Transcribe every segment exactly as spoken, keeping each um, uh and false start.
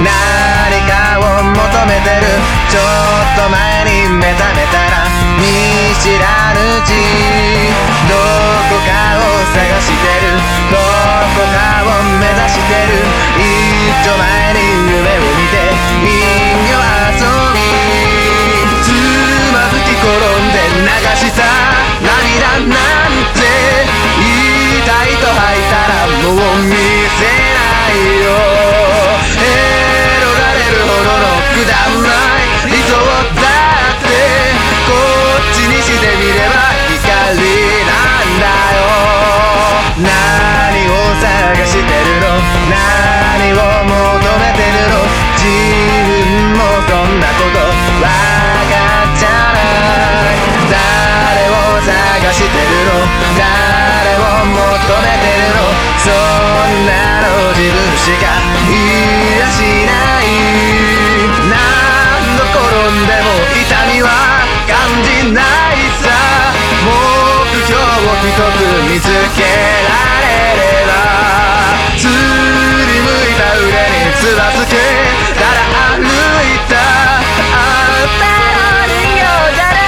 何かを求めてる。ちょっと前に目覚めたら見知らぬ地、どこかを探してる、どこかを目指してる。一丁前に夢を見て人形遊び、つまずき転んで流した涙なんて痛いと吐いたらもう見せないよ。広がれるほどのくだらない理想だってこっちにしてみれば光なんだよ。何を探してるの、何を求めてるの、自分もそんなことわかっちゃない。誰を探してるの、誰を求めてるの、そんなの自分しかいやしない。何度転んでも痛みは感じないさ。目標を一つ見つけられれば、すりむいた腕につばつけたら歩いたあんたの人形じゃない。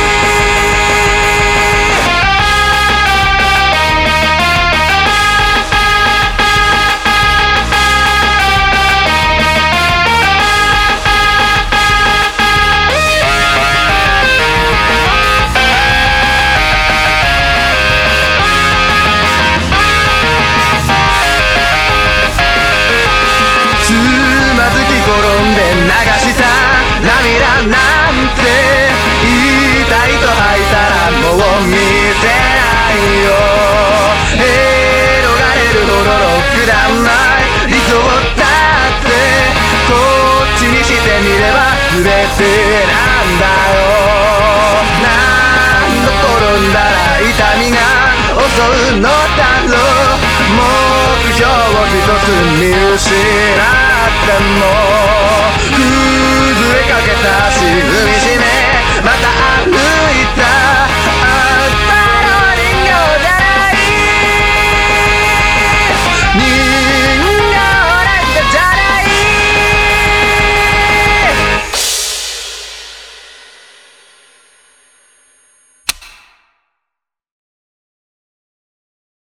転んで流した涙なんて痛いと吐いたらもう見せないよ。広がれるほどのくだらない理想だってこっちにしてみれば全てなんだよ。何度転んだら痛みが襲うのだろう。目標を一つ見失っても崩れかけた足踏みしめまた歩いた